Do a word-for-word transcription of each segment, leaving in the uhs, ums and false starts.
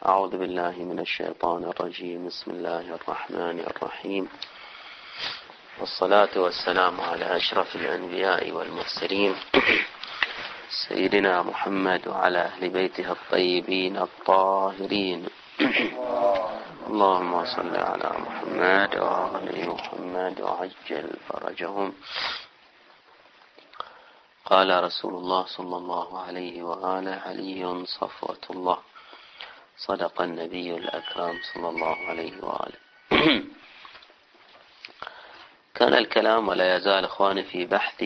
أعوذ بالله من الشيطان الرجيم. بسم الله الرحمن الرحيم، والصلاة والسلام على أشرف الأنبياء والمرسلين سيدنا محمد وعلى أهل بيته الطيبين الطاهرين. اللهم صل على محمد وآل محمد وعجل فرجهم. قال رسول الله صلى الله عليه وآله: علي صفوة الله. صدق النبي الأكرم صلى الله عليه وآله. كان الكلام ولا يزال إخواني في بحث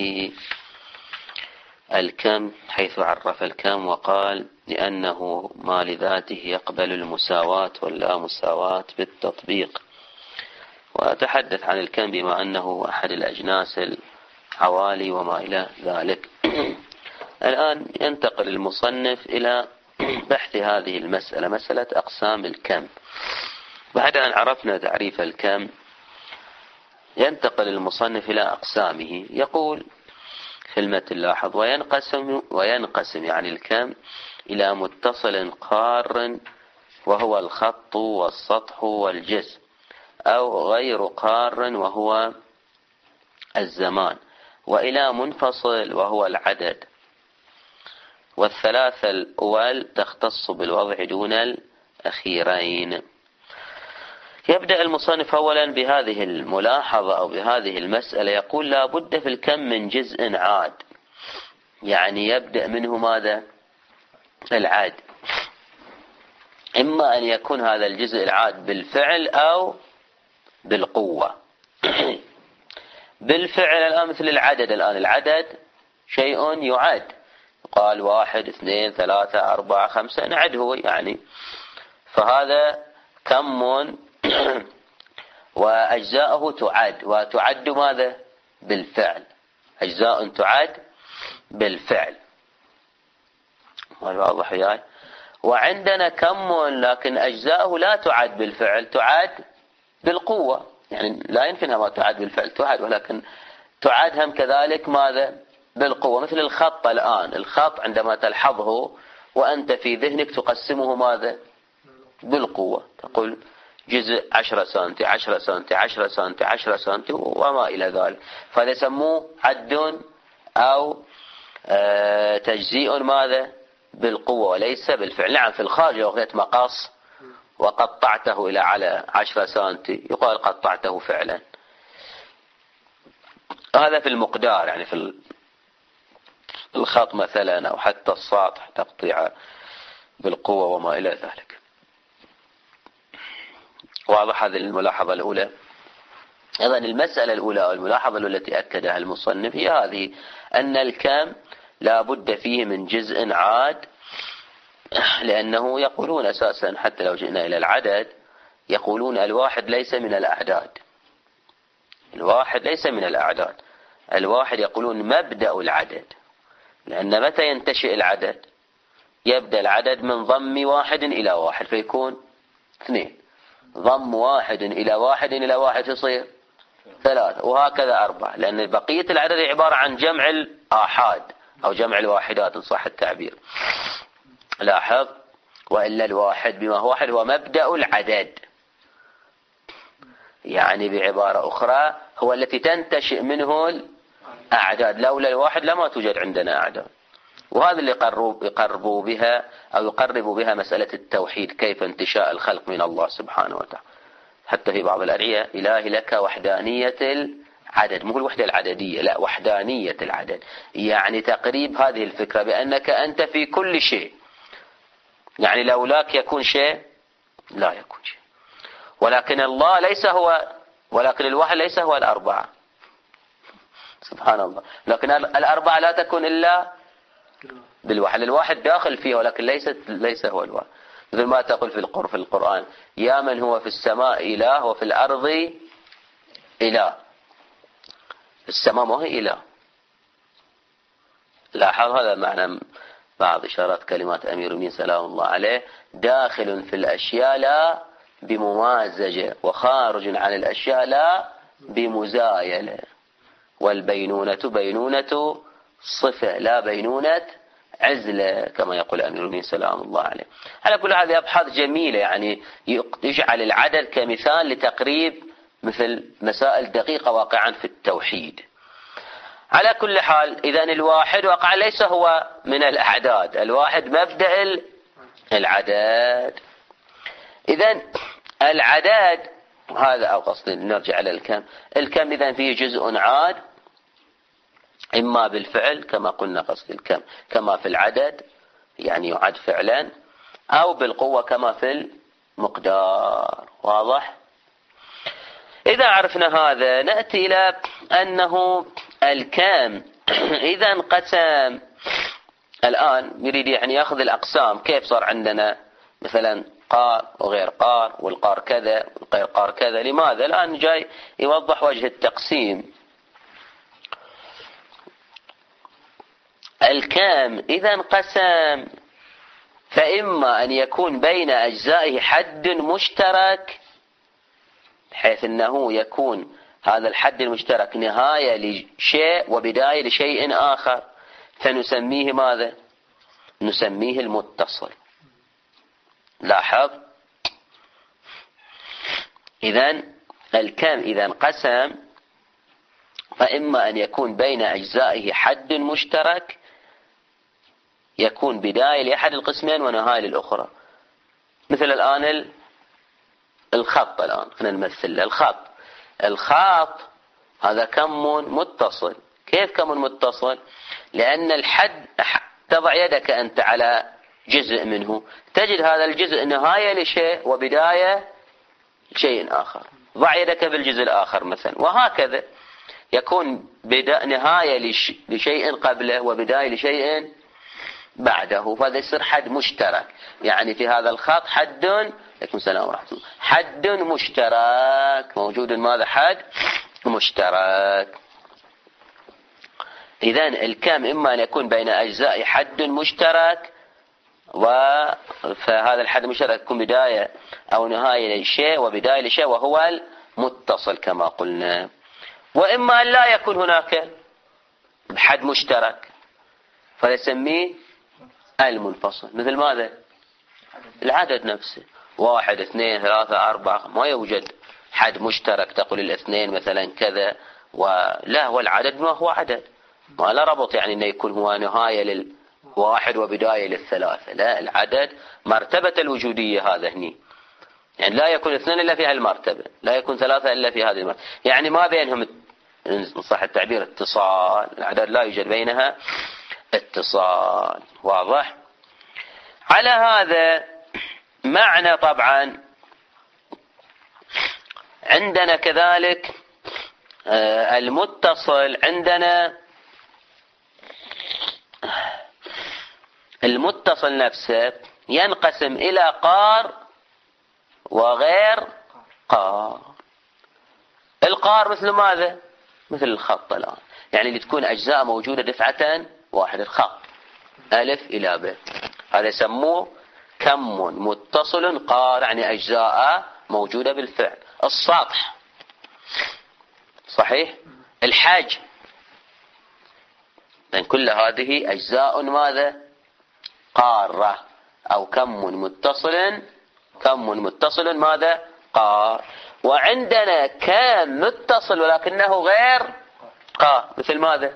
الكم، حيث عرف الكم وقال: لأنه ما لذاته يقبل المساواة واللا مساواة بالتطبيق. وأتحدث عن الكم بما أنه أحد الأجناس العوالي وما إلى ذلك. الآن ينتقل المصنف إلى بحث هذه المسألة، مسألة أقسام الكم. بعد أن عرفنا تعريف الكم ينتقل المصنف إلى أقسامه. يقول في المتن: لاحظ: وينقسم وينقسم يعني الكم إلى متصل قار وهو الخط والسطح والجسم، أو غير قار وهو الزمان، وإلى منفصل وهو العدد. والثلاثة الأول تختص بالوضع دون الأخيرين. يبدأ المصنف أولا بهذه الملاحظة أو بهذه المسألة. يقول: لا بد في الكم من جزء عاد، يعني يبدأ منه ماذا؟ العاد. إما أن يكون هذا الجزء العاد بالفعل أو بالقوة. بالفعل الآن مثل العدد، الآن العدد شيء يعد، قال واحد اثنين ثلاثة أربعة خمسة نعده يعني، فهذا كم وأجزاؤه تعد، وتعد ماذا؟ بالفعل. أجزاء تعد بالفعل. واضح وياي؟ وعندنا كم لكن أجزاؤه لا تعد بالفعل، تعد بالقوة، يعني لا يمكنها ما تعد بالفعل تعد، ولكن تعد هم كذلك ماذا؟ بالقوة. مثل الخط الآن، الخط عندما تلحظه وأنت في ذهنك تقسمه ماذا؟ بالقوة. تقول جزء عشرة سنتي عشرة سنتي عشرة سنتي عشرة سنتي وما إلى ذلك، فهذا يسموه عد أو تجزيء ماذا؟ بالقوة وليس بالفعل. نعم في الخارج لو أخذت مقص وقطعته إلى على عشرة سنتي يقال قطعته فعلا. هذا في المقدار، يعني في الخط مثلا أو حتى السطح تقطيع بالقوة وما إلى ذلك. واضح هذه الملاحظة الأولى. أيضا المسألة الأولى أو الملاحظة التي أكدها المصنف هي هذه: أن الكم لا بد فيه من جزء عاد، لأنه يقولون أساسا حتى لو جئنا إلى العدد يقولون الواحد ليس من الأعداد. الواحد ليس من الأعداد. الواحد يقولون مبدأ العدد، لأن متى ينتشئ العدد؟ يبدأ العدد من ضم واحد إلى واحد فيكون اثنين، ضم واحد إلى واحد إلى واحد يصير ثلاثة، وهكذا أربعة، لأن بقية العدد عبارة عن جمع الآحاد أو جمع الواحدات إن صح التعبير. لاحظ: وإلا الواحد بما هو واحد هو مبدأ العدد، يعني بعبارة أخرى هو التي تنتشئ منه الأعداد. لولا الواحد لما توجد عندنا أعداد. وهذا اللي يقربوا بها أو يقربوا بها مسألة التوحيد، كيف انتشاء الخلق من الله سبحانه وتعالى. حتى في بعض الأدعية: إلهي لك وحدانية العدد، مو الوحدة العددية، لا، وحدانية العدد، يعني تقريب هذه الفكرة بأنك أنت في كل شيء، يعني لولاك يكون شيء لا يكون شيء. ولكن الله ليس هو، ولكن الواحد ليس هو الأربعة، سبحان الله. لكن الأربعة لا تكون إلا بالواحد. الواحد داخل فيه ولكن ليس ليس هو الواحد. مثل ما تقول في القرآن في القرآن: يا من هو في السماء إله وفي الأرض إله. السماء ما هي إله. لاحظ هذا معنى بعض إشارات كلمات أمير المؤمنين سلام الله عليه: داخل في الأشياء لا بممازجة، وخارج عن الأشياء لا بمزايلة. والبينونة بينونة صفة لا بينونة عزلة كما يقول أمير المؤمنين سلام الله عليه. على كل هذه أبحاث جميلة يعني يجعل العدد كمثال لتقريب مثل مسائل دقيقة واقعا في التوحيد. على كل حال إذن الواحد واقعا ليس هو من الأعداد، الواحد مبدأ العدد. إذن العدد هذا أو قصدي نرجع على الكم. الكم إذن فيه جزء عاد إما بالفعل كما قلنا قصد الكم كما في العدد يعني يعد فعلا، أو بالقوة كما في المقدار. واضح؟ إذا عرفنا هذا نأتي إلى أنه الكم إذا انقسم. الآن يريد يعني يأخذ الأقسام. كيف صار عندنا مثلا قار وغير قار والقار كذا والغير قار كذا؟ لماذا؟ الآن جاي يوضح وجه التقسيم. الكم إذا انقسم فإما أن يكون بين أجزائه حد مشترك بحيث أنه يكون هذا الحد المشترك نهاية لشيء وبداية لشيء آخر، فنسميه ماذا؟ نسميه المتصل. لاحظ إذن الكم إذا انقسم فإما أن يكون بين أجزائه حد مشترك يكون بداية لأحد القسمين ونهاية للأخرى. مثل الآن الخط، الآن خلينا نمثل الخط. الخط هذا كم متصل. كيف كم متصل؟ لأن الحد تضع يدك أنت على جزء منه تجد هذا الجزء نهاية لشيء وبداية لشيء آخر. ضع يدك بالجزء الآخر مثلا، وهكذا يكون نهاية لشيء قبله وبداية لشيء بعده، فهذا يصير حد مشترك. يعني في هذا الخط حد، عليكم السلام ورحمة الله، حد مشترك موجود. ماذا؟ حد مشترك. إذن الكم إما أن يكون بين أجزاء حد مشترك، فهذا الحد المشترك يكون بداية أو نهاية لشيء وبداية لشيء وهو المتصل كما قلنا. وإما أن لا يكون هناك حد مشترك فيسميه المنفصل. مثل ماذا؟ العدد نفسه، واحد اثنين ثلاثة أربعة، ما يوجد حد مشترك تقول الاثنين مثلا كذا ولا، والعدد ما هو عدد، ما لا ربط يعني أنه يكون هو نهاية للواحد وبداية للثلاثة. لا، العدد مرتبة الوجودية هذا هني، يعني لا يكون اثنين إلا في هذه المرتبة، لا يكون ثلاثة إلا في هذه المرتبة، يعني ما بينهم إن صح التعبير اتصال. الأعداد لا يوجد بينها اتصال. واضح؟ على هذا معنى طبعا عندنا كذلك المتصل. عندنا المتصل نفسه ينقسم إلى قار وغير قار. القار مثل ماذا؟ مثل الخط الآن، يعني اللي تكون أجزاء موجودة دفعة واحد، الخط ألف إلى ب، هذا يسموه كم متصل قار، يعني أجزاء موجودة بالفعل. السطح صحيح، الحجم، لأن كل هذه أجزاء ماذا؟ قارة، أو كم متصل كم متصل ماذا؟ قار. وعندنا كم متصل ولكنه غير قار، مثل ماذا؟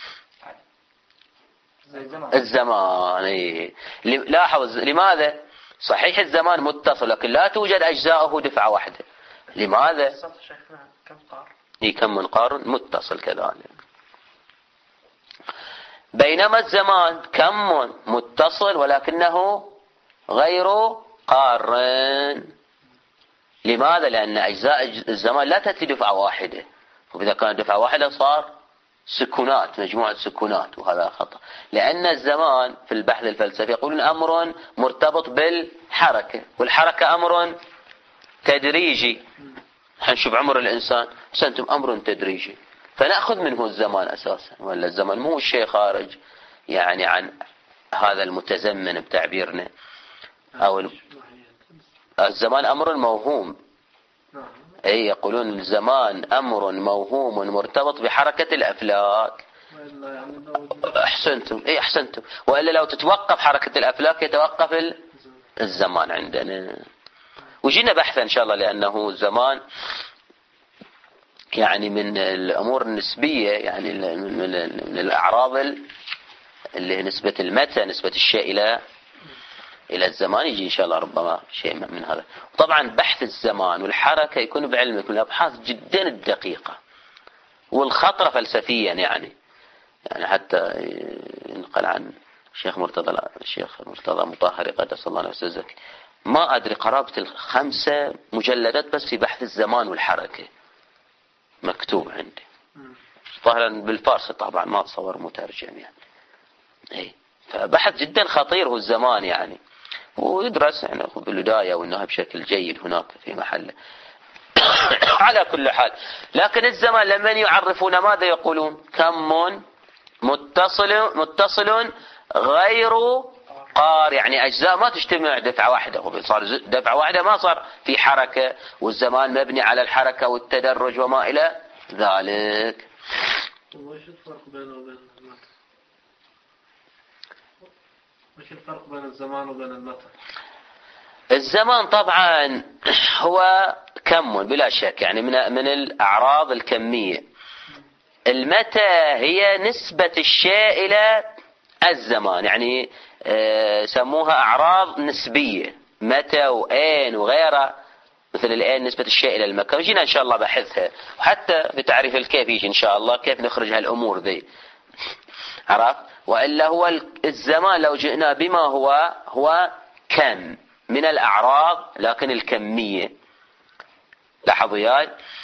الزمان. إيه. لاحظ لماذا؟ صحيح الزمان متصل لكن لا توجد أجزاؤه دفعة واحدة. لماذا؟ إيه كم من قار متصل كذلك. بينما الزمان كم متصل ولكنه غير قار. لماذا؟ لأن أجزاء الزمان لا تأتي دفعة واحدة، وإذا كانت دفعة واحدة صار سكونات، مجموعة سكونات، وهذا خطأ. لأن الزمان في البحث الفلسفي يقولون أمر مرتبط بالحركة، والحركة أمر تدريجي. حنشوف عمر الإنسان سنتم أمر تدريجي، فنأخذ منه الزمان أساسا، ولا الزمان مو شيء خارج يعني عن هذا المتزمن بتعبيرنا، أو الزمان أمر موهوم. أي يقولون الزمان أمر موهوم مرتبط بحركة الأفلاك، أحسنتم إيه أحسنتم. وإلا لو تتوقف حركة الأفلاك يتوقف الزمان عندنا. وجينا بحثا إن شاء الله، لأنه الزمان يعني من الأمور النسبية، يعني من الأعراض اللي هي نسبة المتى، نسبة الشيء إلى إلى الزمان. يجي إن شاء الله ربما شيء من هذا. وطبعا بحث الزمان والحركة يكون بعلمك من الأبحاث جدا الدقيقة والخطرة فلسفيا، يعني يعني حتى ينقل عن الشيخ مرتضى الشيخ مرتضى مطهري قدس الله نفسه الزكي، ما أدري قرابة الخمسة مجلدات بس في بحث الزمان والحركة مكتوب عندي، ظاهرا بالفارسي طبعا، ما أتصور مترجم يعني. إيه، فبحث جدا خطير هو الزمان يعني، ويدرس يعني بالبداية وإنها بشكل جيد هناك في محله. على كل حال، لكن الزمان لمن يعرفون ماذا يقولون؟ كم متصل متصل غير قار، يعني أجزاء ما تجتمع دفعة واحدة. وصار دفعة واحدة ما صار في حركة، والزمان مبني على الحركة والتدرج وما إلى ذلك. وش الفرق بينه وبين المتى؟ وش الفرق بين الزمان وبين المتى؟ الزمان طبعا هو كم بلا شك، يعني من من الأعراض الكمية. المتى هي نسبة الشيء إلى الزمان، يعني سموها أعراض نسبية، متى وأين وغيرها. مثل الآن نسبة الشيء إلى المكان، وجينا إن شاء الله بحثها، وحتى بتعريف الكيف يجي إن شاء الله كيف نخرج هالأمور ذي، عرفت؟ وإلا هو الزمان لو جئنا بما هو هو كم من الأعراض لكن الكمية. لاحظوا ياي،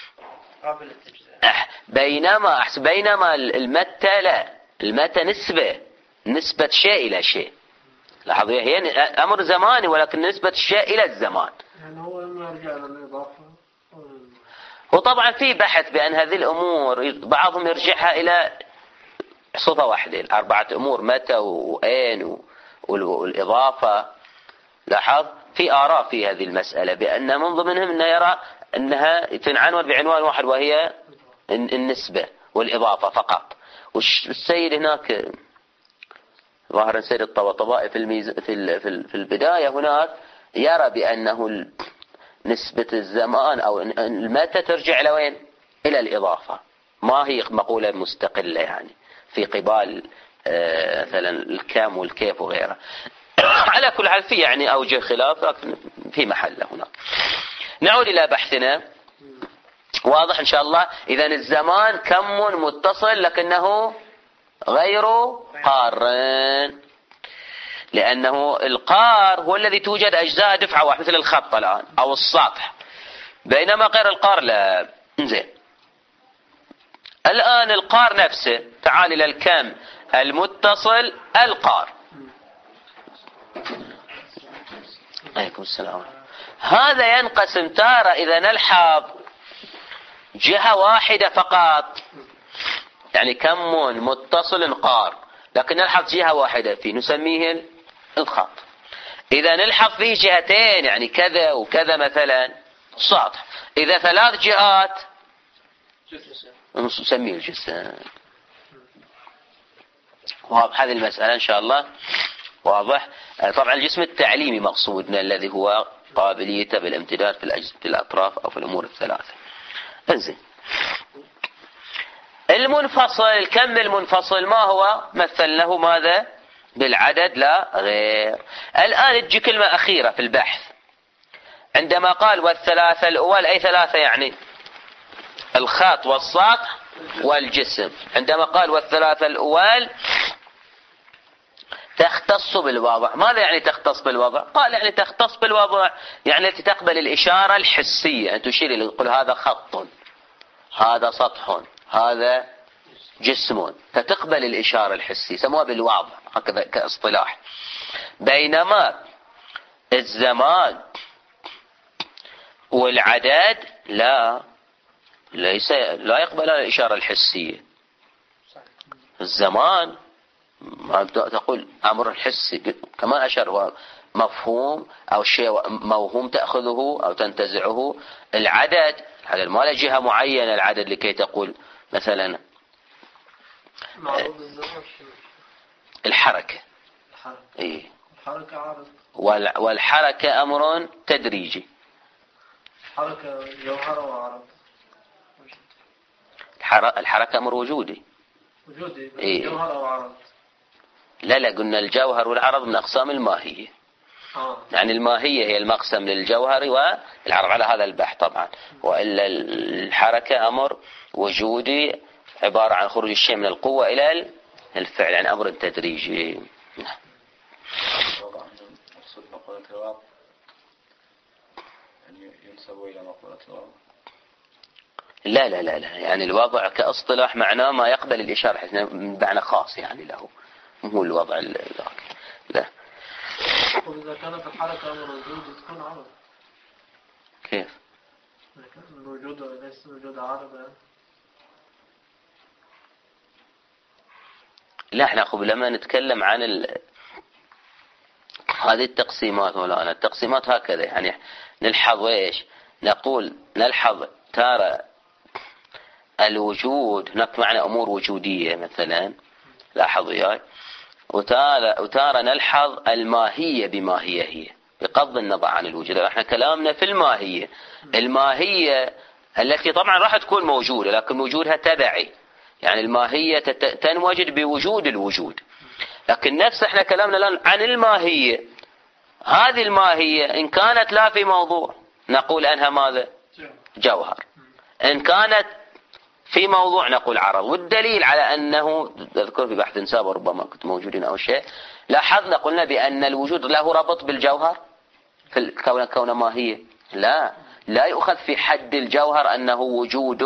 بينما بينما المتى لا، المتى نسبة نسبة شيء إلى شيء. لاحظوا هي أمر زماني ولكن نسبة الشيء إلى الزمان. يعني هو إما يرجع للإضافة. وطبعا في بحث بأن هذه الأمور بعضهم يرجعها إلى صفة واحدة، الأربعة أمور متى وأين والإضافة. لاحظ في آراء في هذه المسألة، بأن من ضمنهم أنه يرى أنها تنعنون بعنوان واحد وهي النسبة والإضافة فقط. والسيد هناك ظاهر السيد الطباطبائي في الميز في في البداية هناك يرى بأنه نسبة الزمان أو المتى ترجع لوين؟ إلى الإضافة، ما هي مقولة مستقلة يعني في قبال مثلا الكم والكيف وغيره. على كل حال في يعني أوجه خلاف لكن في محله هناك. نعود إلى بحثنا. واضح إن شاء الله. إذن الزمان كم متصل لكنه غير قارن، لأنه القار هو الذي توجد أجزاء دفعة واحدة مثل الخط الآن أو السطح، بينما غير القار لا. زين، الآن القار نفسه، تعال إلى الكم المتصل القار. عليكم السلام. هذا ينقسم تارة إذا نلحظ جهة واحدة فقط، يعني كم متصل قار لكن نلحظ جهة واحدة فيه نسميه الخط. إذا نلحظ فيه جهتين يعني كذا وكذا مثلا سطح. إذا ثلاث جهات نسميه الجسم. واضح هذه المسألة إن شاء الله؟ واضح. طبعا الجسم التعليمي مقصودنا الذي هو قابليته بالامتداد في الأجزاء في الأطراف أو في الأمور الثلاثة. انزين، المنفصل، الكم المنفصل ما هو؟ مثلناه ماذا؟ بالعدد لا غير. الآن تجي كلمة أخيرة في البحث عندما قال والثلاثة الأول، أي ثلاثة يعني الخط والسطح والجسم. عندما قال والثلاثة الأول تختص بالوضع. ماذا يعني تختص بالوضع؟ قال يعني تختص بالوضع يعني التي تقبل الإشارة الحسية، أن تشير إلى تقول هذا خط، هذا سطح، هذا جسم، فتقبل الإشارة الحسية، سموها بالوضع هكذا كاصطلاح. بينما الزمان والعدد لا، ليس لا يقبل الإشارة الحسية. الزمان ما تقول أمر الحسي كما أشار هو مفهوم أو شيء موهوم تأخذه أو تنتزعه. العدد هذا ما له جهة معينة، العدد لكي تقول مثلا معروض الزمان شنو؟ الحركة. الحركة. إيه. الحركة عارض. والحركة أمر تدريجي. الحركة جوهرة وعرض. الحركة أمر وجودي. وجودي. إيه. جوهرة وعرض. لا لا قلنا الجوهر والعرض من أقسام الماهية. آه. يعني الماهية هي المقسم للجوهر والعرض على هذا البحث طبعا. وإلا الحركة أمر وجودي عبارة عن خروج الشيء من القوة إلى الفعل، يعني أمر تدريجي. لا لا لا لا يعني الوضع كاصطلاح معناه ما يقبل الإشارة، معنى خاص يعني له، مو الوضع ذاك. لا. وإذا كانت الحركة أمر وجودي تكون عرض. كيف؟ الوجود ليس وجود عرض. لا احنا قبل ما نتكلم عن ال... هذه التقسيمات مولانا، التقسيمات هكذا يعني نلحظ ايش؟ نقول نلحظ ترى الوجود هناك معنى أمور وجودية مثلا، لاحظوا وياي، وتارى وتارى نلحظ الماهية بماهية هي بغض النظر عن الوجود. احنا كلامنا في الماهية، الماهية التي طبعا راح تكون موجودة لكن وجودها تبعي، يعني الماهية تنوجد بوجود الوجود، لكن نفس احنا كلامنا الآن عن الماهية. هذه الماهية إن كانت لا في موضوع نقول أنها ماذا؟ جوهر. إن كانت في موضوع نقول عرض. والدليل على أنه أذكر في بحث سابق ربما كنت موجودين أو شيء، لاحظنا قلنا بأن الوجود له ربط بالجوهر في الكون كون ماهية. لا لا يؤخذ في حد الجوهر أنه وجود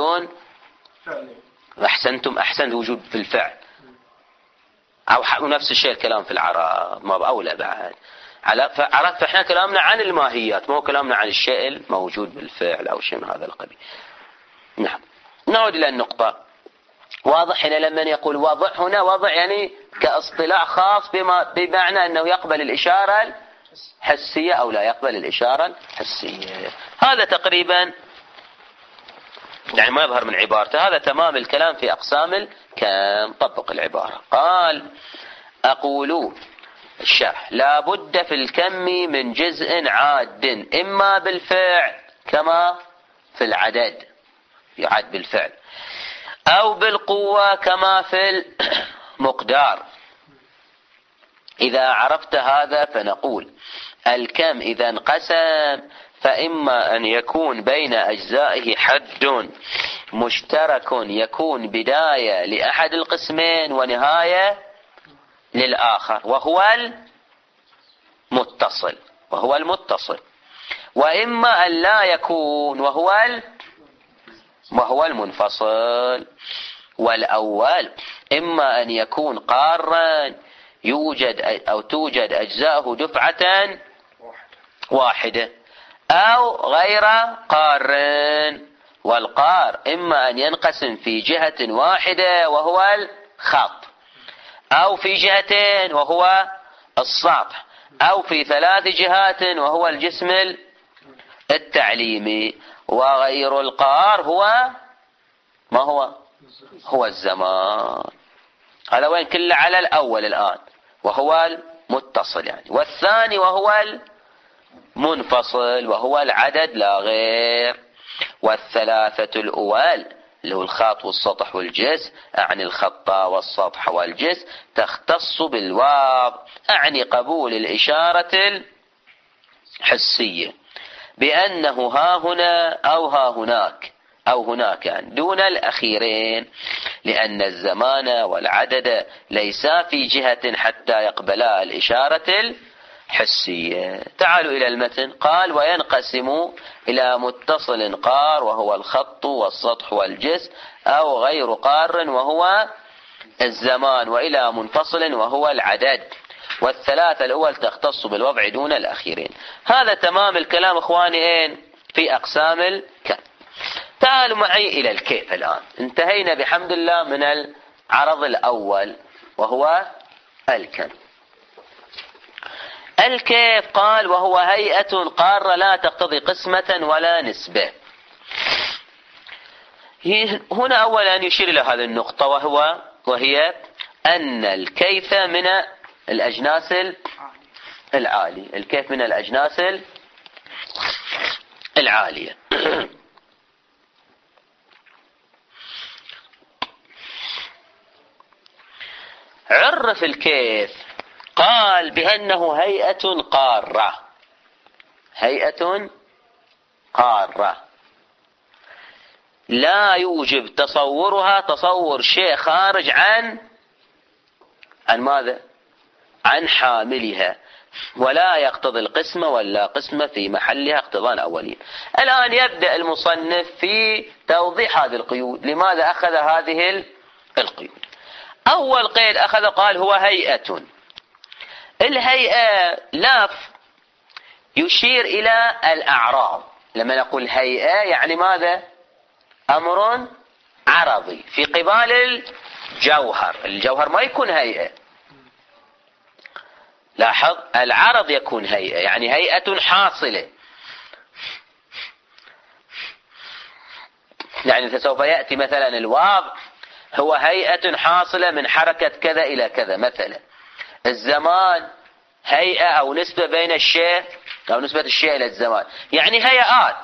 أحسنتم أحسنت وجود في الفعل، أو نفس الشيء الكلام في العرض ما بأولى بعد على فعرض. فإحنا كلامنا عن الماهيات مو كلامنا عن الشيء الموجود بالفعل أو شيء من هذا القبيل. نعم. نعود إلى النقطة. واضح هنا لما يقول وضع هنا وضع يعني كاصطلاح خاص بما بمعنى أنه يقبل الإشارة الحسية أو لا يقبل الإشارة الحسية. هذا تقريبا يعني ما يظهر من عبارته، هذا تمام الكلام في أقسام الكم. طبق العبارة. قال أقول الشرح لا بد في الكم من جزء عاد إما بالفعل كما في العدد يعد بالفعل، أو بالقوة كما في المقدار. إذا عرفت هذا فنقول الكم إذا انقسم فإما أن يكون بين أجزائه حد مشترك يكون بداية لأحد القسمين ونهاية للآخر وهو المتصل وهو المتصل وإما أن لا يكون وهو وهو المنفصل. والأول إما أن يكون قارا يوجد أو توجد أجزاءه دفعة واحدة أو غير قار. والقار إما أن ينقسم في جهة واحدة وهو الخط، أو في جهتين وهو السطح، أو في ثلاث جهات وهو الجسم التعليمي. وغير القار هو ما هو هو الزمان. هذا وين كله على الأول الآن وهو المتصل يعني. والثاني وهو المنفصل وهو العدد لا غير. والثلاثة الأول اللي هو الخط والسطح والجسم أعني الخط والسطح والجسم تختص بالواو أعني قبول الإشارة الحسية بأنه ها هنا أو ها هناك أو هناك يعني دون الأخيرين، لأن الزمان والعدد ليسا في جهة حتى يقبلا الإشارة الحسية. تعالوا إلى المتن. قال وينقسم إلى متصل قار وهو الخط والسطح والجسم أو غير قار وهو الزمان، وإلى منفصل وهو العدد. والثلاثة الأول تختص بالوضع دون الأخيرين. هذا تمام الكلام إخواني إين في أقسام الكم. تعالوا معي إلى الكيف. الآن انتهينا بحمد الله من العرض الأول وهو الكم. الكيف قال وهو هيئة قارة لا تقتضي قسمة ولا نسبة. هنا أولا يشير إلى هذه النقطة وهو وهي أن الكيف من الأجناس العالية. الكيف من الأجناس العالية. عرف الكيف، قال بأنه هيئة قارة. هيئة قارة لا يوجب تصورها تصور شيء خارج عن عن ماذا؟ عن حاملها، ولا يقتضي القسمة ولا قسمة في محلها اقتضاء أولي. الآن يبدأ المصنف في توضيح هذه القيود. لماذا أخذ هذه القيود؟ أول قيد أخذ قال هو هيئة. الهيئة لاف يشير إلى الأعراض. لما نقول هيئة يعني ماذا؟ أمر عرضي في قبال الجوهر. الجوهر ما يكون هيئة. لاحظ، العرض يكون هيئة، يعني هيئة حاصلة. يعني سوف يأتي مثلا الواو هو هيئة حاصلة من حركة كذا إلى كذا مثلا. الزمان هيئة أو نسبة بين الشيء أو نسبة الشيء إلى الزمان، يعني هيئات.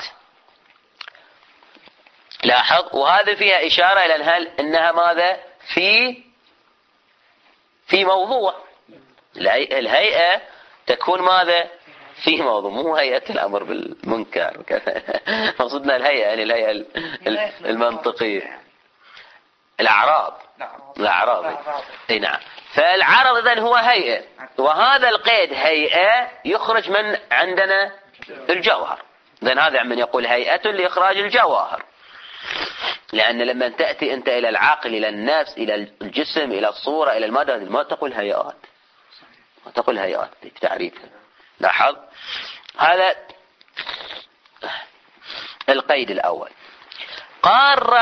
لاحظ، وهذا فيها إشارة إلى هل إنها ماذا؟ في في موضوع. الهيئة تكون ماذا؟ في موضوع، مو هيئة الأمر بالمنكر. مقصودنا الهيئة يعني الهيئة المنطقية. الأعراض الأعراض اي نعم. فالعرض إذن هو هيئة، وهذا القيد هيئة يخرج من عندنا الجوهر. إذن هذا من يقول هيئة لإخراج الجواهر، لأن لما تأتي أنت إلى العقل إلى النفس إلى الجسم إلى الصورة إلى المادة ما تقول هيئات، ما تقول هيئات في تعريفها. لاحظ، هذا القيد الأول. قار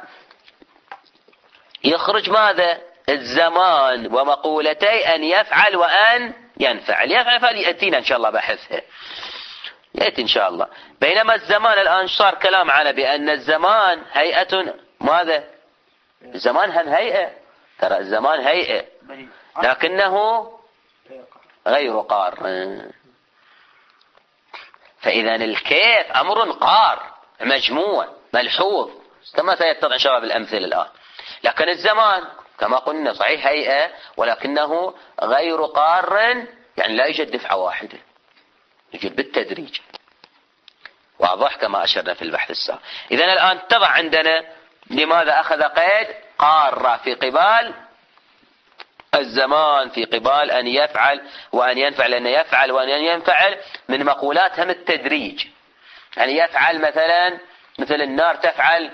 يخرج ماذا؟ الزمان ومقولتي أن يفعل وأن ينفعل. يفعل فليأتينا إن شاء الله بحثها، يأتي إن شاء الله. بينما الزمان الآن صار كلام على بأن الزمان هيئة ماذا؟ الزمان هم هيئة، ترى الزمان هيئة لكنه غير قار. فإذا الكيف أمر قار مجموع ملحوظ كما سيتضح إن شاء الله بالأمثلة الآن. لكن الزمان كما قلنا صحيح هيئة ولكنه غير قار، يعني لا يوجد دفعة واحدة، يوجد بالتدريج. واضح كما أشرنا في البحث السابق. إذن الآن اتضح عندنا لماذا أخذ قيد قارة في قبال الزمان، في قبال أن يفعل وأن ينفعل، لأن يفعل وأن ينفعل من مقولاتهم التدريج. يعني يفعل مثلا مثل النار تفعل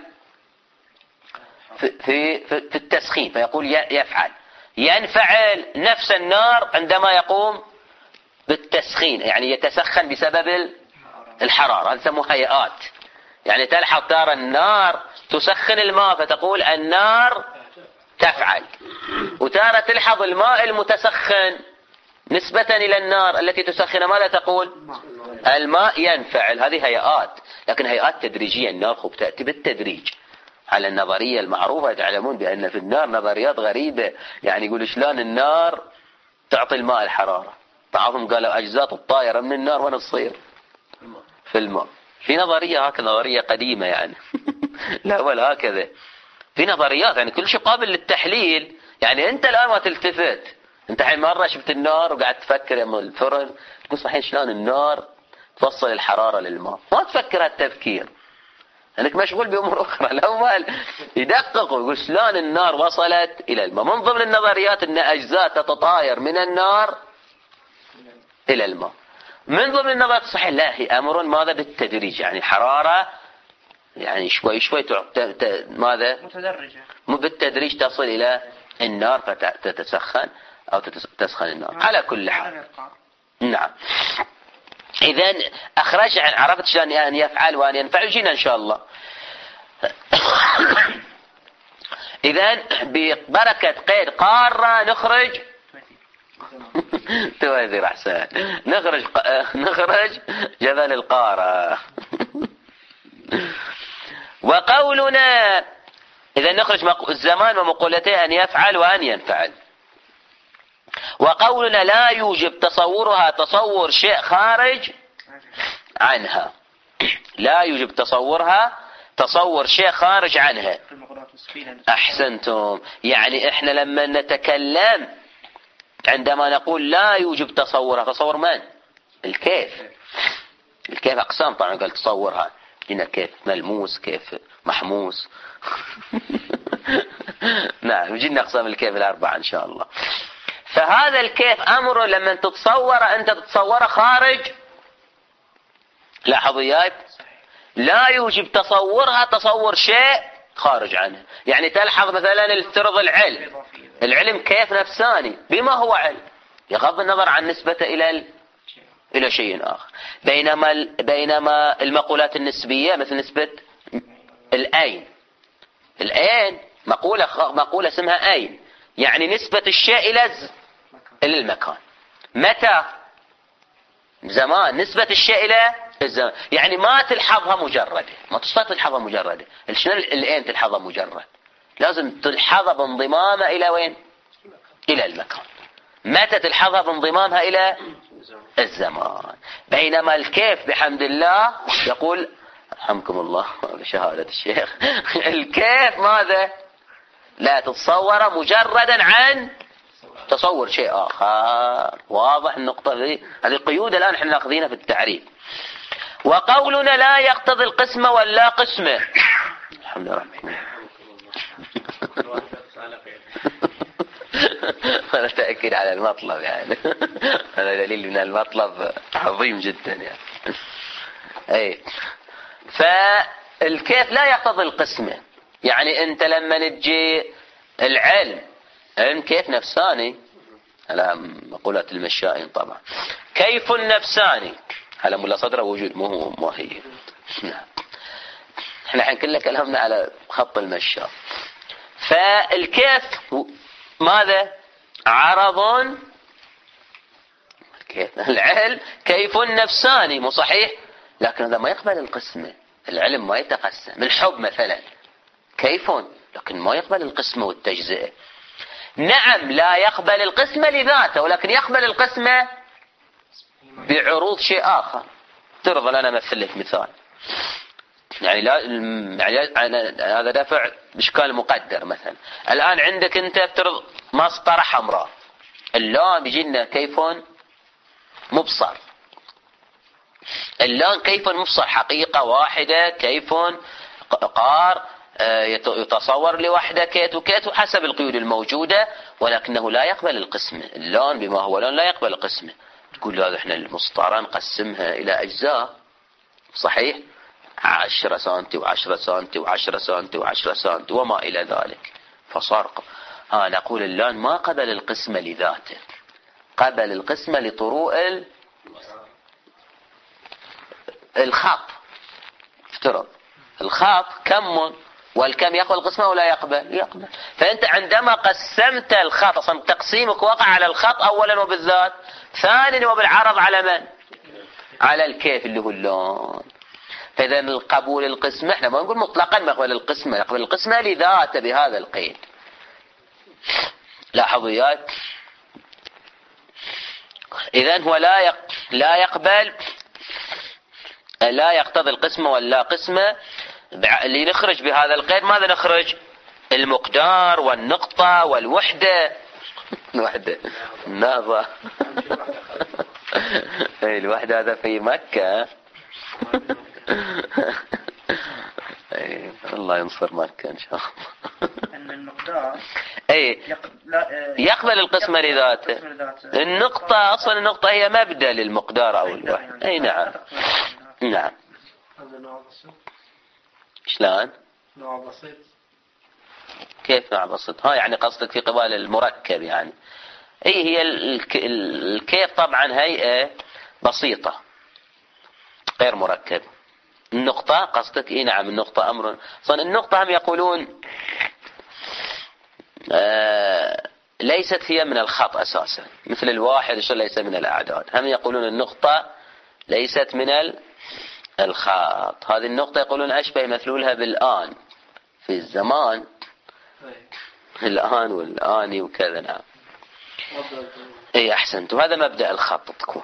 في, في, في التسخين، فيقول يفعل. ينفعل نفس النار عندما يقوم بالتسخين، يعني يتسخن بسبب الحرارة. هذا يسموه هيئات. يعني تلحظ ترى النار تسخن الماء فتقول النار تفعل، وتارة تلحظ الماء المتسخن نسبة إلى النار التي تسخن ماذا تقول؟ الماء ينفعل. هذه هيئات، لكن هيئات تدريجية. النار خب تأتي بالتدريج على النظرية المعروفة. تعلمون بأن في النار نظريات غريبة، يعني يقول شلون النار تعطي الماء الحرارة. بعضهم قالوا أجزاء الطائرة من النار وين تصير؟ في الماء. في نظرية هكذا، نظرية قديمة يعني لا ولا هكذا. في نظريات يعني كل شيء قابل للتحليل. يعني أنت الآن ما تلتفت، أنت حين مرة شفت النار وقعدت تفكر يا الفرن، تقول صحيح شلون النار توصل الحرارة للماء، ما تفكر هالتفكير لأنك مشغول بأمور أخرى. الأول يدقق ويقول شلون النار وصلت إلى الماء. من ضمن النظريات أن أجزاء تتطاير من النار إلى الماء. من ضمن النظريات صحيح لا، هي أمر ماذا بالتدريج، يعني حرارة يعني شوي شوي ماذا متدرجة بالتدريج تصل إلى النار فتتسخن أو تسخن النار. على كل حال نعم. إذن أخرج عن عرفت شلون أن يفعل وأن ينفعل، جينا إن شاء الله. إذن ببركة قيد قارة نخرج توازير أحسن نخرج نخرج جبل القارة. وقولنا إذا نخرج الزمان ومقولته أن يفعل وأن ينفعل. وقولنا لا يوجب تصورها تصور شيء خارج عنها، لا يوجب تصورها تصور شيء خارج عنها. أحسنتم. يعني إحنا لما نتكلم عندما نقول لا يوجب تصورها، تصور من؟ الكيف. الكيف أقسام طبعا، قال تصورها هنا كيف ملموس، كيف محموس. نعم، يجينا أقسام الكيف الأربعة إن شاء الله. فهذا الكيف أمره لما تتصوره أنت تتصوره خارج. لاحظ وياي، لا يوجب تصورها تصور شيء خارج عنه. يعني تلحظ مثلا افترض العلم، العلم كيف نفساني بما هو علم، يغض النظر عن نسبته إلى ال... إلى شيء آخر. بينما ال... بينما المقولات النسبية مثل نسبة الأين، الأين مقولة خ... مقولة اسمها أين، يعني نسبة الشيء إلى ز... إلى المكان. متى؟ زمان. نسبة الشيء إلى الزمان، يعني ما تلحظها مجردة، ما تستطيع تلحظها مجردة. شنو الأين تلحظها مجرد؟ لازم تلحظها بانضمامها إلى وين؟ إلى المكان. متى تلحظها بانضمامها إلى الزمان. بينما الكيف بحمد الله يقول رحمكم الله بشهادة الشيخ الكيف ماذا؟ لا تتصور مجردا عن تصور شيء آخر. واضح النقطة دي؟ هذه قيود الآن احنا ناخذينها في التعريف. وقولنا لا يقتضي القسمة ولا قسمة. الحمد لله. هذا تأكيد على المطلب، يعني هذا دليل من المطلب عظيم جدا يعني. اي فالكيف لا يقتضي القسمة. يعني انت لما نجي العلم، علم كيف نفساني على مقولات المشائين طبعا، كيف نفساني على ملا صدره وجود مو مو هي. احنا الحين كله كلامنا على خط المشاة. فالكيف ماذا؟ عرض كيف العلم كيف نفساني، مو صحيح؟ لكن هذا ما يقبل القسمة. العلم ما يتقسم. الحب مثلا كيف، لكن ما يقبل القسمة والتجزئة. نعم لا يقبل القسمة لذاته، ولكن يقبل القسمة بعروض شيء آخر. ترضى أنا أمثل لك مثال، يعني لا يعني هذا دفع بإشكال مقدر. مثلا الآن عندك أنت افترض مسطرة حمراء، اللون بيجينا كيف مبصر. اللون كيف مبصر حقيقة واحدة، كيف قار يتصور لوحده كيت وكيت حسب القيود الموجودة، ولكنه لا يقبل القسمة. اللون بما هو لون لا يقبل القسمة. تقول هذا احنا المسطرة نقسمها إلى أجزاء، صحيح؟ عشرة سنتي وعشرة سنتي وعشرة سنتي وعشرة سنتي وما إلى ذلك، فصار ها نقول اللون ما قبل القسمة لذاته، قبل القسمة لطروء الخط. افترض الخط كم، والكم يقبل القسمة ولا يقبل؟ يقبل. فأنت عندما قسمت الخط، أصلا تقسيمك وقع على الخط أولا وبالذات، ثانيا وبالعرض على من؟ على الكيف اللي هو اللون. فإذا القبول القسمة احنا ما نقول مطلقا ما يقبل القسمة، يقبل القسمة لذاته بهذا القيد. لاحظوا وياي، إذن هو لا يق... لا يقبل لا يقتضي القسمة ولا قسمة. اللي نخرج بهذا القيد ماذا نخرج؟ المقدار والنقطة والوحدة. الوحدة النهضة. الوحدة هذا في مكة. الله ينصر مكة إن شاء الله. أن المقدار أي يقبل القسمة لذاته. النقطة أصلا النقطة هي مبدأ للمقدار أو الوحدة. أي نعم نعم. هذا نوع بسيط. شلون؟ نوع بسيط. كيف نوع بسيط؟ ها يعني قصدك في قبال المركب يعني. أي هي الكيف طبعا هيئة بسيطة غير مركب. النقطة قصدك إيه؟ نعم النقطة أمر. صن النقطة هم يقولون آه ليست هي من الخط أساسا، مثل الواحد شو ليس من الأعداد. هم يقولون النقطة ليست من الخط. هذه النقطة يقولون أشبه مثلولها بالآن في الزمان الآن والآني وكذا. نعم. اي احسنت. وهذا مبدأ الخط تكون.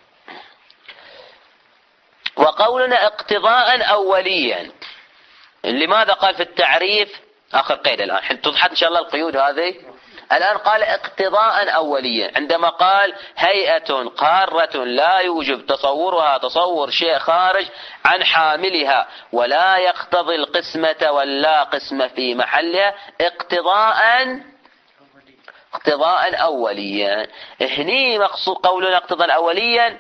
وقولنا اقتضاء اوليا، لماذا قال في التعريف اخر قيد الان توضحت ان شاء الله القيود هذه. الان قال اقتضاء اوليا عندما قال هيئة قارة لا يوجب تصورها تصور شيء خارج عن حاملها ولا يقتضي القسمة ولا قسمة في محلها اقتضاء اقتضاء أوليا. هني مقصود قولنا اقتضاء أوليا.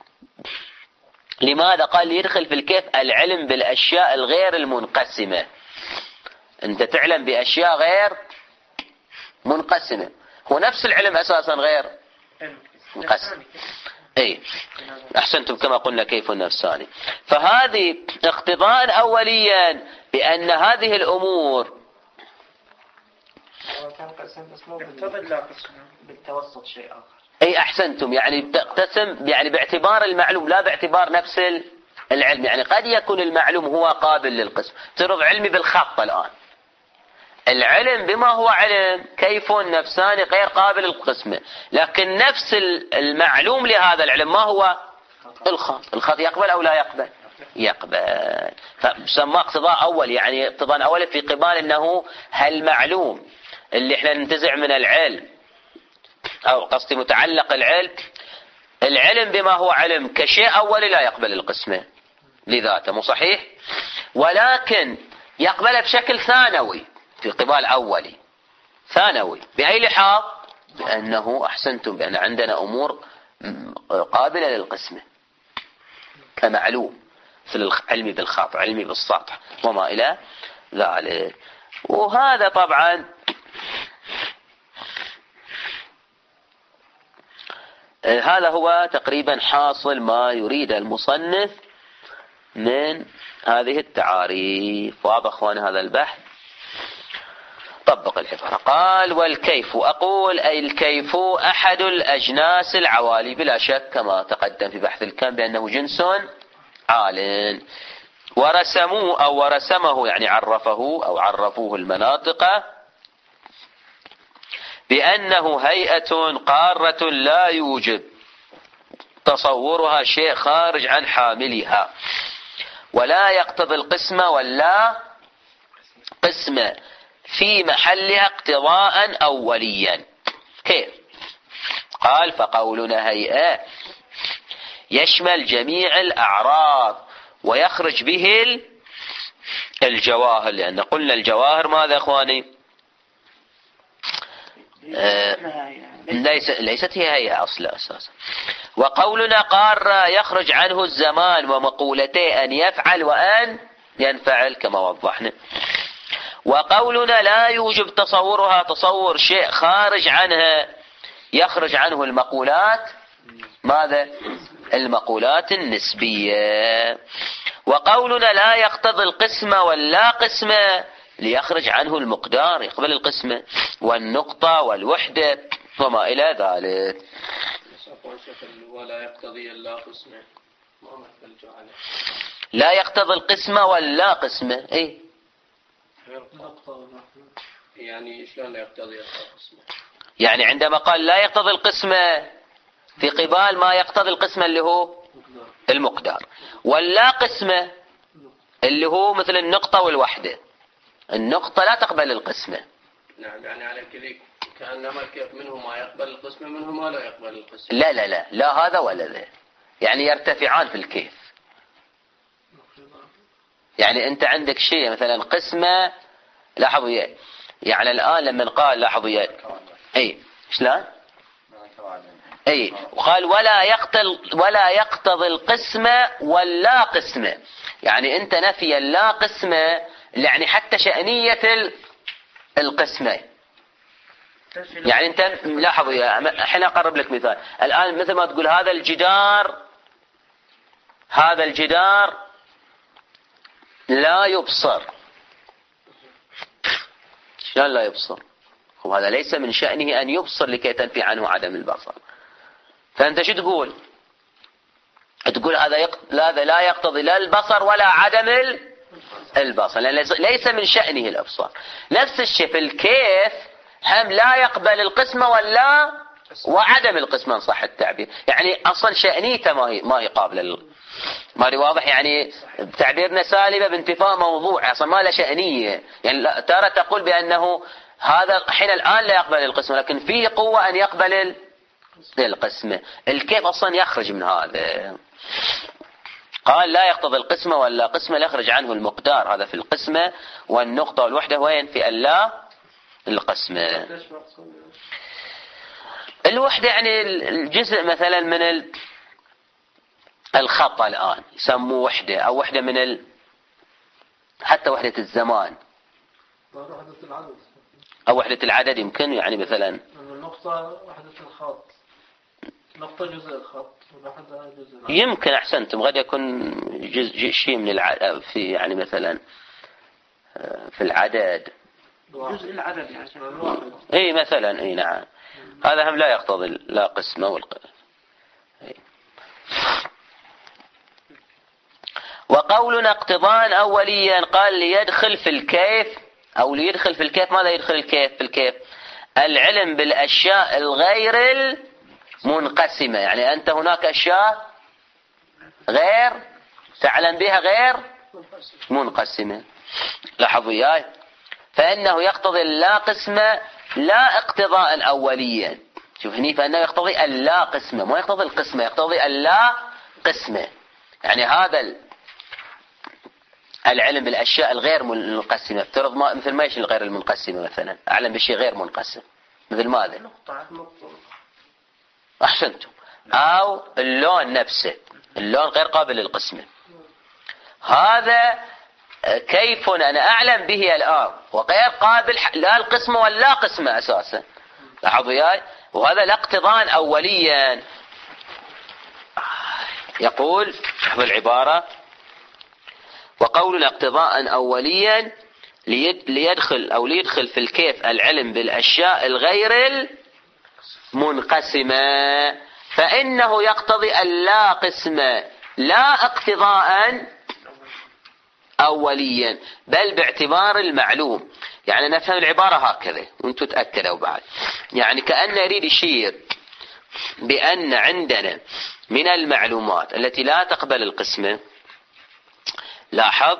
لماذا قال يدخل في الكيف العلم بالأشياء الغير المنقسمة. أنت تعلم بأشياء غير منقسمة، هو نفس العلم أساسا غير منقسم. أي أحسنتم كما قلنا كيف النفساني. فهذه اقتضاء أوليا بأن هذه الأمور بالتوسط شيء آخر. أي أحسنتم، يعني تقتسم يعني باعتبار المعلوم لا باعتبار نفس العلم. يعني قد يكون المعلوم هو قابل للقسم. ترض علمي بالخط الآن، العلم بما هو علم كيف نفساني غير قابل للقسمة، لكن نفس المعلوم لهذا العلم ما هو الخط. الخط يقبل أو لا يقبل؟ يقبل. فسمى اقتضاء أول، يعني اقتضاء أول في قبال أنه هالمعلوم اللي احنا ننتزع من العلم أو قصدي متعلق العلم، العلم بما هو علم كشيء أولي لا يقبل القسمة لذاته، مو صحيح؟ ولكن يقبل بشكل ثانوي في قبال أولي. ثانوي بأي لحاظ؟ بأنه أحسنتم بأن عندنا أمور قابلة للقسمة كمعلوم في العلم بالخط، علمي بالسطح وما إلى ذلك. وهذا طبعا هذا هو تقريبا حاصل ما يريد المصنف من هذه التعاريف. واضح اخواني هذا البحث؟ طبق العبارة. قال والكيف أقول أي الكيف أحد الأجناس العوالي، بلا شك كما تقدم في بحث الكم بأنه جنس عال. ورسموه أو ورسمه يعني عرفه أو عرفوه المناطق بأنه هيئة قارة لا يوجب تصورها شيء خارج عن حاملها ولا يقتضي القسمة ولا قسمة في محلها اقتضاء أوليا. كيف؟ قال فقولنا هيئة يشمل جميع الأعراض ويخرج به الجواهر، لأن قلنا الجواهر ماذا أخواني؟ آه ليس ليست هي هيئة أصلا أساسا. وقولنا قار يخرج عنه الزمان ومقولتي أن يفعل وأن ينفعل كما وضحنا. وقولنا لا يوجب تصورها تصور شيء خارج عنها يخرج عنه المقولات ماذا؟ المقولات النسبية. وقولنا لا يقتضي القسمة ولا قسمة ليخرج عنه المقدار يقبل القسمة والنقطة والوحدة وما إلى ذلك. ولا يقتضي اللا قسمة لا يقتضي القسمة ولا قسمة. اي يعني شلون لا يقتضي القسمة؟ يعني عندما قال لا يقتضي القسمة في قبال ما يقتضي القسمة اللي هو المقدار، ولا قسمة اللي هو مثل النقطة والوحدة. النقطة لا تقبل القسمة. نعم يعني على كذلك كأنما منه ما يقبل القسمة منه ما لا يقبل القسمة. لا لا لا لا هذا ولا ذا، يعني يرتفعان في الكيف. يعني أنت عندك شيء مثلا قسمة، لاحظوا يا يعني الآن لما قال لاحظوا يا أي شلون؟ أي وقال ولا يقتل ولا يقتضي القسمة ولا قسمة، يعني أنت نفي لا قسمة يعني حتى شأنية القسمة. يعني أنت لاحظوا يا الحين أقرب لك مثال. الآن مثل ما تقول هذا الجدار هذا الجدار لا يبصر. شلون لا يبصر؟ وهذا ليس من شأنه أن يبصر لكي تنفي عنه عدم البصر. فأنت شو تقول؟ تقول هذا يق... لا, لا يقتضي لا البصر ولا عدم البصر، لأن ليس من شأنه الإبصار. نفس الشيء في الكيف هم لا يقبل القسمة ولا وعدم القسمة إن صح التعبير، يعني أصلا شأنيته ما هي ما هي قابلة، ما هي واضح، يعني تعبيرنا سالبة بانتفاء موضوع أصلا ما له شأنية، يعني ترى تقول بأنه هذا حين الآن لا يقبل القسمة لكن فيه قوة أن يقبل القسمة. الكيف أصلا يخرج من هذا، قال لا يقتضي القسمة ولا قسمة، لا يخرج عنه المقدار، هذا في القسمة، والنقطة والوحدة وين؟ في اللا القسمة. الوحدة يعني الجزء مثلا من الخط الآن يسموه وحدة، أو وحدة من ال... حتى وحدة الزمان أو وحدة العدد يمكن، يعني مثلا النقطة وحدة الخط، نقطة جزء الخط، جزء العدد. يمكن أحسنتم، قد يكون جزء شيء من العدد في، يعني مثلا في العدد جزء العدد يعني الواحد. اي مثلا اي نعم، هذا هم لا يقتضي لا قسمة والق... وقولنا اقتضاء أوليا قال ليدخل في الكيف، أو ليدخل في الكيف. ماذا يدخل الكيف في الكيف؟ العلم بالأشياء الغير المنقسمة، يعني أنت هناك أشياء غير تعلم بها غير منقسمة، لاحظوا وياي، فإنه يقتضي اللا قسمة لا اقتضاء أوليا. شوف هني، فإنه يقتضي اللا قسمة، ما يقتضي القسمة، يقتضي اللا قسمة، يعني هذا العلم بالأشياء الغير منقسمة. افترض ما مثل ما يش الغير المنقسمة، مثلا أعلم بشيء غير منقسم مثل ماذا؟ أحسنتم. أو اللون نفسه، اللون غير قابل للقسمة، هذا كيف أنا أعلم به الآن وغير قابل لا القسمة ولا قسمة أساسا، لاحظوا وياي، وهذا الاقتضاء أوليا. يقول شوفوا العبارة، وقولنا اقتضاء أوليا ليدخل أو ليدخل في الكيف العلم بالأشياء الغير المنقسمة، فإنه يقتضي اللا قسمة لا اقتضاء أوليا بل باعتبار المعلوم. يعني نفهم العبارة هكذا وانتم تأكدوا بعد، يعني كأن يريد يشير بأن عندنا من المعلومات التي لا تقبل القسمة، لاحظ،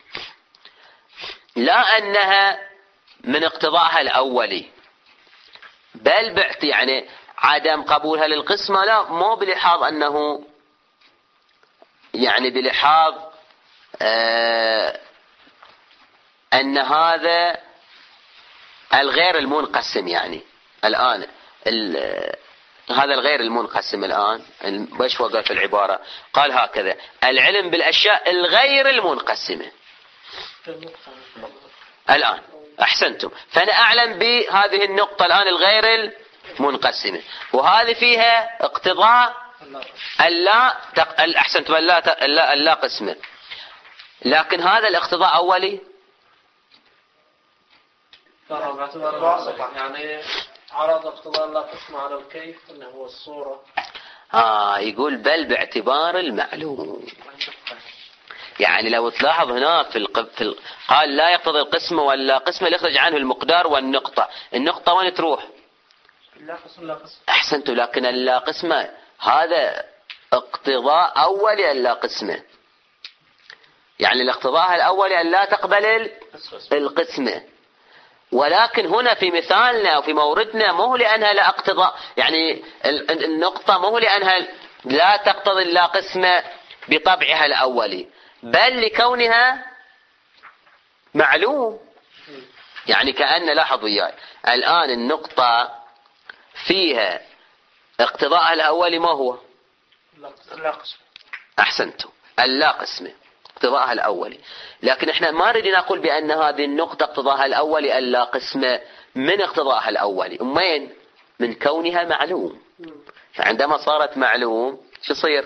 لا أنها من اقتضاءها الأولي بل بعت يعني عدم قبولها للقسمة، لا، مو بلحاظ أنه يعني بلحاظ آه أن هذا الغير المنقسم، يعني الآن هذا الغير المنقسم الآن باش وقع في العبارة، قال هكذا العلم بالأشياء الغير المنقسمة الآن. أحسنتم، فأنا أعلم بهذه النقطة الآن الغير المنقسمة، وهذه فيها اقتضاء اللا تق... أحسنتم اللا اللا, اللا قسمة، لكن هذا الاقتضاء أولي يعني عرض اقتضاء اللا قسمة على الكيف انه هو الصورة. آه يقول بل باعتبار المعلوم، يعني لو تلاحظ هنا في, الق... في ال... قال لا يقتضي القسمة ولا قسمة يخرج عنه المقدار والنقطة، النقطة وين تروح؟ لا قسم لا قسم. أحسنتم، لكن اللا قسمة هذا اقتضاء أولي اللا قسمة، يعني الاقتضاء الأولي أن لا تقبل القسمة، ولكن هنا في مثالنا وفي موردنا مو لأنها لا اقتضاء، يعني النقطة مو لأنها لا تقتضي اللا قسمة بطبعها الأولي بل لكونها معلوم. يعني كأن لاحظوا وياي الآن النقطة فيها اقتضاءها الأولي ما هو؟ لا قسمة. أحسنتم، اللا قسمة اقتضاءها الأولي، لكن احنا ما نريد نقول بأن هذه النقطة اقتضاءها الأولي اللا قسمة من اقتضاءها الأولي، أمين من كونها معلوم، فعندما صارت معلوم شو يصير؟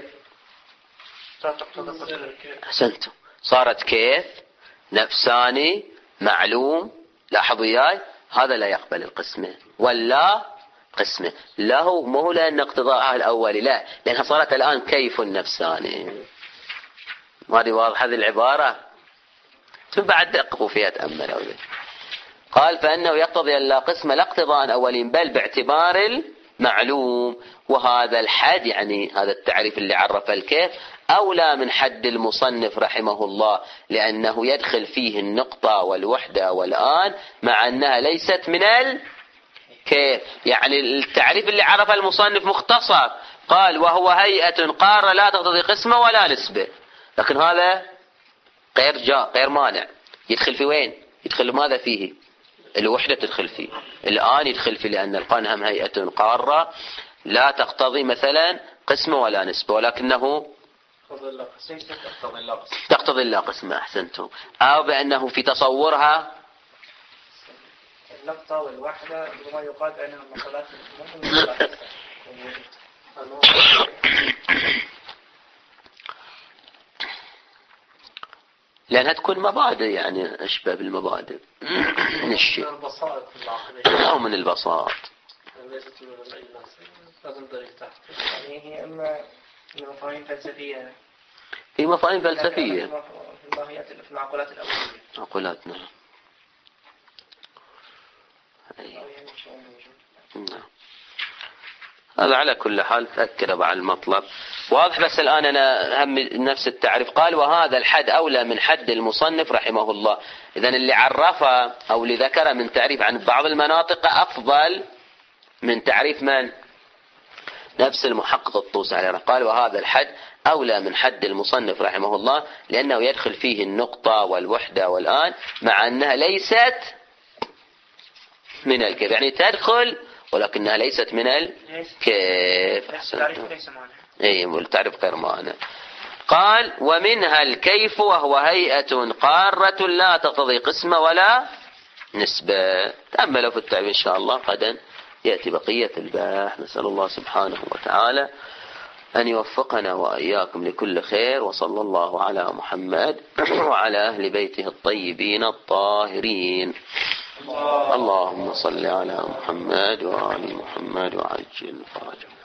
أحسنتم، صارت كيف نفساني معلوم، لاحظوا وياي، هذا لا يقبل القسمة ولا قسمة له، مو لأن اقتضاءها الأولي، لا، لأنها صارت الآن كيف النفساني. ما دي واضح هذه العبارة؟ ثم بعد دققوا فيها تأملوا. قال فإنه يقتضي أن لا قسم لا اقتضاء أولين بل باعتبار المعلوم. وهذا الحد يعني هذا التعريف اللي عرف الكيف أولى من حد المصنف رحمه الله، لأنه يدخل فيه النقطة والوحدة والآن مع أنها ليست من الكيف. يعني التعريف اللي عرف المصنف مختصر، قال وهو هيئة قارة لا تقتضي قسمة ولا نسبة، لكن هذا غير جاء غير مانع. يدخل في وين؟ يدخل ماذا فيه؟ الوحدة تدخل فيه، الآن يدخل فيه، لأن القرن هم هيئة قارة لا تقتضي مثلا قسمة ولا نسبة، ولكنه تقتضي لا قسمة. أحسنتم. أو بأنه في تصورها النقطة والوحدة وما يقال بأنها مقالات لأنها تكون مبادئ، يعني أشبه بالمبادئ من الشيء أو من البساط. يعني هي إما مفاهيم فلسفية، هي مفاهيم فلسفية في المعقولات الأولية. معقولاتنا نعم. هذا على كل حال تأكد على المطلب واضح. بس الآن أنا هم نفس التعريف. قال وهذا الحد أولى من حد المصنف رحمه الله. إذن اللي عرفه أو اللي ذكر من تعريف عن بعض المناطق أفضل من تعريف من؟ نفس المحقق الطوسي عليه. قال وهذا الحد أولى من حد المصنف رحمه الله، لأنه يدخل فيه النقطة والوحدة والآن مع أنها ليست من الكيف. يعني تدخل ولكنها ليست من الكيف. أي التعريف غير معنى. قال ومنها الكيف وهو هيئة قارة لا تقتضي قسمة ولا نسبة. تأملوا في التعريف إن شاء الله، غدا يأتي بقية الباحث. نسأل الله سبحانه وتعالى أن يوفقنا وإياكم لكل خير، وصلى الله على محمد وعلى أهل بيته الطيبين الطاهرين. اللهم صل على محمد وآل محمد وعجل فرجهم.